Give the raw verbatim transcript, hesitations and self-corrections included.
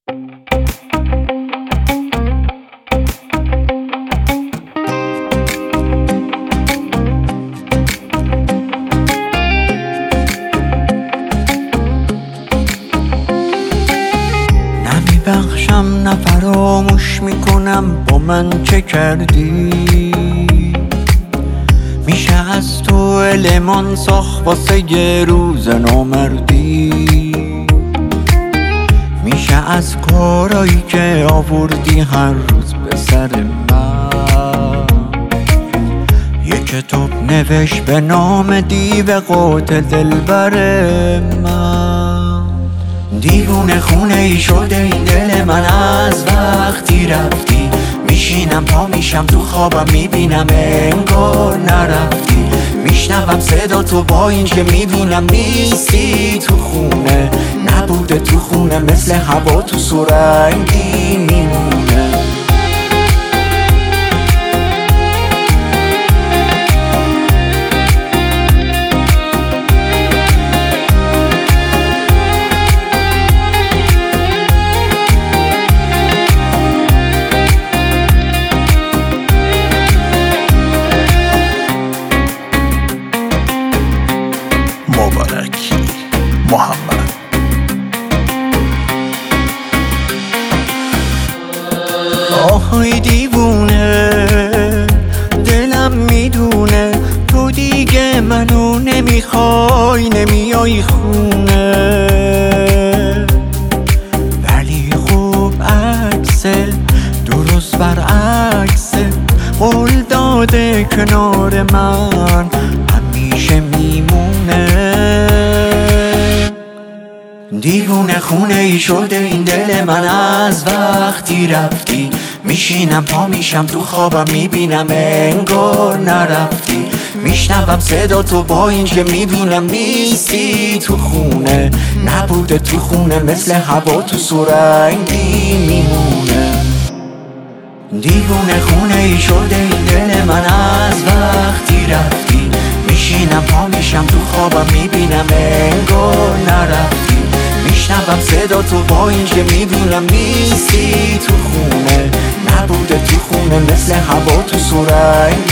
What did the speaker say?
بخشم نه فراموش میکنم با من چه کردی. میشه از تو المان ساخت واسه یه روز نامردی. میشه از کارایی که آوردی هر روز به سر من یه کتاب نوشت به نام دیو قاتل دلبر من. دیوونه خونه ای شده این دل من از وقتی رفتی. میشینم پا میشم تو خوابم میبینم انگار نرفتی. میشنوم صدا تو با این که میدونم نیستی تو خونه. نبوده تو خونه مثل هوا تو سرنگی میمونه. مبارکی محمد. آهای دیوونه دلم میدونه تو دیگه منو نمیخوای نمیای خونه. ولی خوب عکسه درست برعکسه. قول داده کنار من همیشه میمونه. دیوونه خونه ای شده این دل من از وقتی رفتی. میشینم پا میشم تو خوابم میبینم انگار نرفتی. میشنوم صدا تو با این که میدونم نیستی تو خونه. نبوده تو خونه مثل هوا تو سرنگی میمونه. دیوونه خونه ای شده این دل من از وقتی رفتی. میشینم پا میشم تو خوابم میبینم انگار نرفتی. میشنوم صدا تو با این که میدونم نیستی تو خونه. نبوده تو خونه مثل هوا تو سرنگ